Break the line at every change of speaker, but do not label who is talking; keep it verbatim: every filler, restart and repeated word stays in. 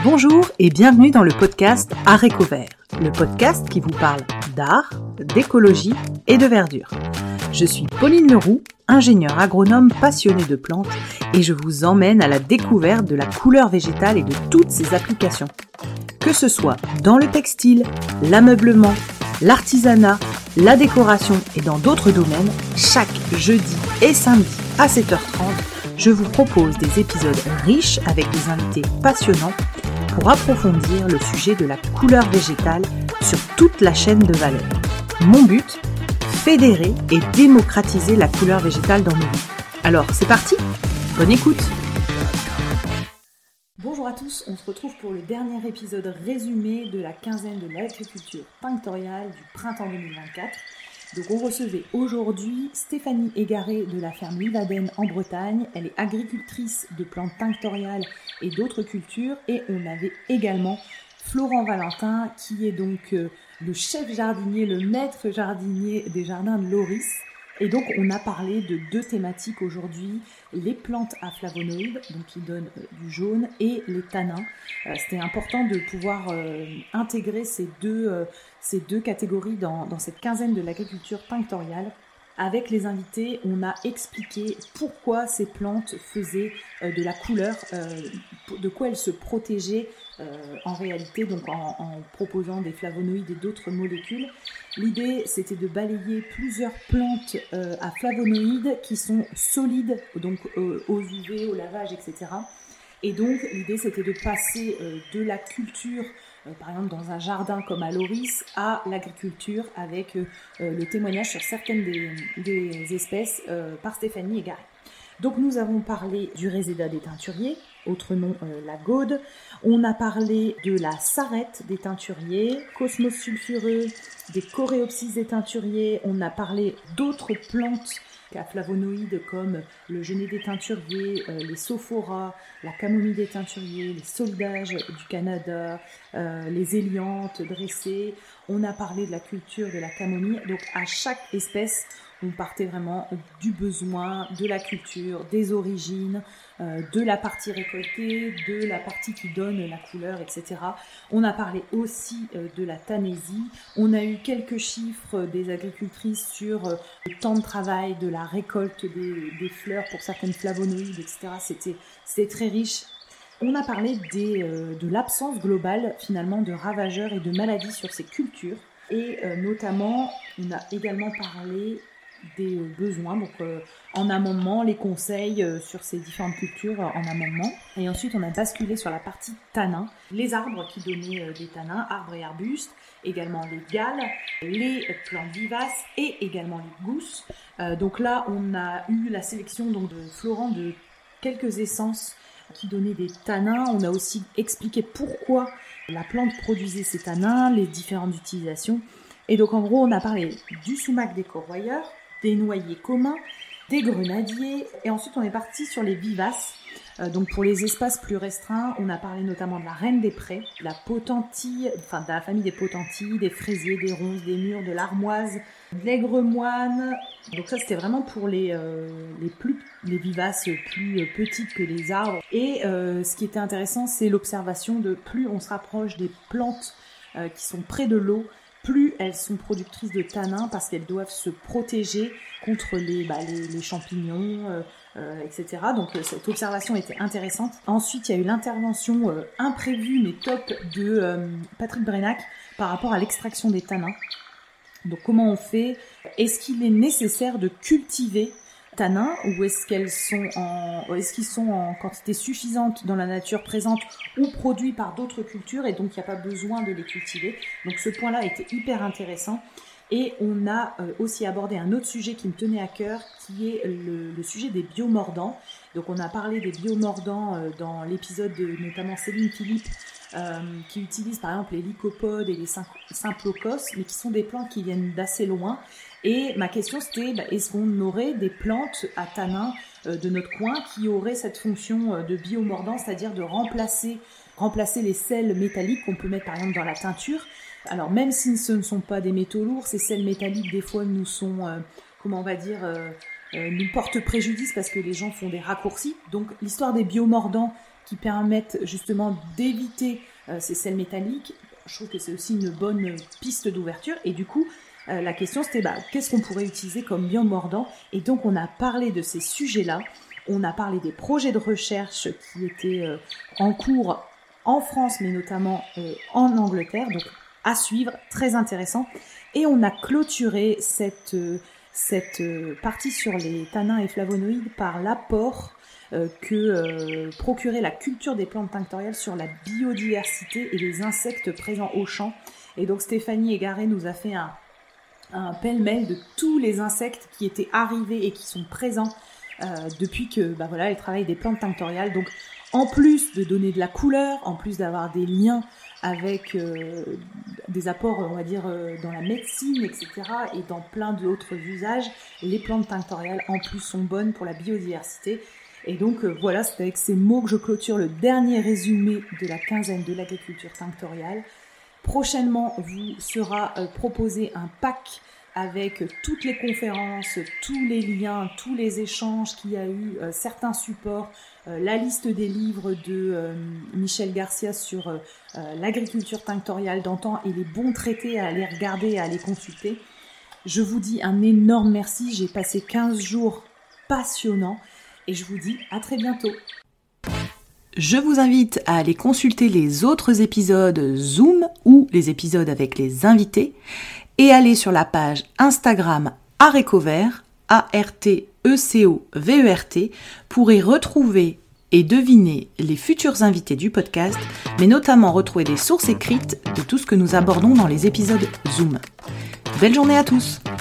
Bonjour et bienvenue dans le podcast Haricots Verts, le podcast qui vous parle d'art, d'écologie et de verdure. Je suis Pauline Leroux, ingénieure agronome passionnée de plantes et je vous emmène à la découverte de la couleur végétale et de toutes ses applications. Que ce soit dans le textile, l'ameublement, l'artisanat, la décoration et dans d'autres domaines, chaque jeudi et samedi à sept heures trente, je vous propose des épisodes riches avec des invités passionnants pour approfondir le sujet de la couleur végétale sur toute la chaîne de valeur. Mon but, fédérer et démocratiser la couleur végétale dans nos vies. Alors, c'est parti, bonne écoute. Bonjour à tous, on se retrouve pour le dernier épisode résumé de la quinzaine de l'agriculture tinctoriale du printemps deux mille vingt-quatre. Donc on recevait aujourd'hui Stéphanie Égaré de la ferme Livadène en Bretagne. Elle est agricultrice de plantes tinctoriales et d'autres cultures. Et on avait également Florent Valentin qui est donc euh, le chef jardinier, le maître jardinier des jardins de Loris. Et donc on a parlé de deux thématiques aujourd'hui, les plantes à flavonoïdes, donc qui donnent euh, du jaune, et les tanins. Euh, c'était important de pouvoir euh, intégrer ces deux, euh, ces deux catégories dans, dans cette quinzaine de l'agriculture tinctoriale. Avec les invités, on a expliqué pourquoi ces plantes faisaient euh, de la couleur, euh, de quoi elles se protégeaient euh, en réalité, donc en, en proposant des flavonoïdes et d'autres molécules. L'idée, c'était de balayer plusieurs plantes euh, à flavonoïdes qui sont solides, donc euh, aux U V, au lavage, et cetera. Et donc, l'idée, c'était de passer euh, de la culture, euh, par exemple dans un jardin comme à Loris, à l'agriculture avec euh, le témoignage sur certaines des, des espèces euh, par Stéphanie Égaré. Donc, nous avons parlé du réséda des teinturiers, autre nom euh, la gaude. On a parlé de la sarrette des teinturiers, cosmos sulfureux, des coréopsis des teinturiers. On a parlé d'autres plantes à flavonoïdes comme le genêt des teinturiers, euh, les sophoras, la camomille des teinturiers, les soldages du Canada, euh, les éliantes dressées. On a parlé de la culture de la camomille. Donc à chaque espèce, on partait vraiment du besoin, de la culture, des origines, euh, de la partie récoltée, de la partie qui donne la couleur, et cetera. On a parlé aussi euh, de la tanaisie. On a eu quelques chiffres des agricultrices sur euh, le temps de travail, de la récolte des, des fleurs pour certaines flavonoïdes, et cetera. C'était, c'était très riche. On a parlé des, euh, de l'absence globale finalement de ravageurs et de maladies sur ces cultures. Et euh, notamment, on a également parlé des besoins, donc euh, en amendement, les conseils euh, sur ces différentes cultures euh, en amendement. Et ensuite, on a basculé sur la partie tanins, les arbres qui donnaient euh, des tanins, arbres et arbustes, également les galles, les plantes vivaces et également les gousses. Euh, donc là, on a eu la sélection donc, de Florent de quelques essences qui donnaient des tanins. On a aussi expliqué pourquoi la plante produisait ces tanins, les différentes utilisations. Et donc en gros, on a parlé du sumac des corroyeurs, des noyers communs, des grenadiers, et ensuite on est parti sur les vivaces. Euh, donc pour les espaces plus restreints, on a parlé notamment de la reine des prés, de la potentille, enfin de la famille des potentilles, des fraisiers, des ronces, des mûres, de l'armoise, de l'aigremoine. Donc ça c'était vraiment pour les, euh, les, plus, les vivaces plus petites que les arbres. Et euh, ce qui était intéressant, c'est l'observation de plus on se rapproche des plantes euh, qui sont près de l'eau, plus elles sont productrices de tanins parce qu'elles doivent se protéger contre les, bah, les, les champignons, euh, euh, et cetera. Donc euh, cette observation était intéressante. Ensuite, il y a eu l'intervention euh, imprévue mais top de euh, Patrick Brenac par rapport à l'extraction des tanins. Donc comment on fait ? Est-ce qu'il est nécessaire de cultiver tanins ou est-ce qu'elles sont en, est-ce qu'ils sont en quantité suffisante dans la nature présente ou produits par d'autres cultures et donc il n'y a pas besoin de les cultiver. Donc ce point-là était hyper intéressant. Et on a euh, aussi abordé un autre sujet qui me tenait à cœur, qui est le, le sujet des biomordants. Donc on a parlé des biomordants euh, dans l'épisode de notamment Céline Philippe, euh, qui utilisent par exemple les lycopodes et les symplocoques, mais qui sont des plantes qui viennent d'assez loin. Et ma question c'était, bah, est-ce qu'on aurait des plantes à tanins euh, de notre coin qui auraient cette fonction euh, de biomordant, c'est-à-dire de remplacer, remplacer les sels métalliques qu'on peut mettre par exemple dans la teinture. Alors même si ce ne sont pas des métaux lourds, ces sels métalliques des fois nous sont, euh, comment on va dire, euh, euh, nous portent préjudice parce que les gens font des raccourcis. Donc l'histoire des biomordants qui permettent justement d'éviter euh, ces sels métalliques. Je trouve que c'est aussi une bonne piste d'ouverture. Et du coup, euh, la question c'était bah, qu'est-ce qu'on pourrait utiliser comme biomordant ? Et donc on a parlé de ces sujets-là. On a parlé des projets de recherche qui étaient euh, en cours en France, mais notamment euh, en Angleterre. Donc à suivre, très intéressant. Et on a clôturé cette, euh, cette euh, partie sur les tanins et flavonoïdes par l'apport euh, que euh, procurait la culture des plantes tinctoriales sur la biodiversité et les insectes présents au champ. Et donc Stéphanie Égaré nous a fait un, un pêle-mêle de tous les insectes qui étaient arrivés et qui sont présents euh, depuis que bah voilà, elle travaille des plantes tinctoriales. Donc en plus de donner de la couleur, en plus d'avoir des liens avec euh, des apports, on va dire, euh, dans la médecine, et cetera, et dans plein d'autres usages, les plantes tinctoriales, en plus, sont bonnes pour la biodiversité. Et donc, euh, voilà, c'est avec ces mots que je clôture le dernier résumé de la quinzaine de l'agriculture tinctoriale. Prochainement, vous sera euh, proposé un pack avec toutes les conférences, tous les liens, tous les échanges qu'il y a eu, euh, certains supports, euh, la liste des livres de euh, Michel Garcia sur euh, l'agriculture tinctoriale d'antan et les bons traités à aller regarder et à aller consulter. Je vous dis un énorme merci, j'ai passé quinze jours passionnants et je vous dis à très bientôt. Je vous invite à aller consulter les autres épisodes Zoom ou les épisodes avec les invités et aller sur la page Instagram Arécovert, A R T E C O V E R T, pour y retrouver et deviner les futurs invités du podcast, mais notamment retrouver des sources écrites de tout ce que nous abordons dans les épisodes Zoom. Belle journée à tous!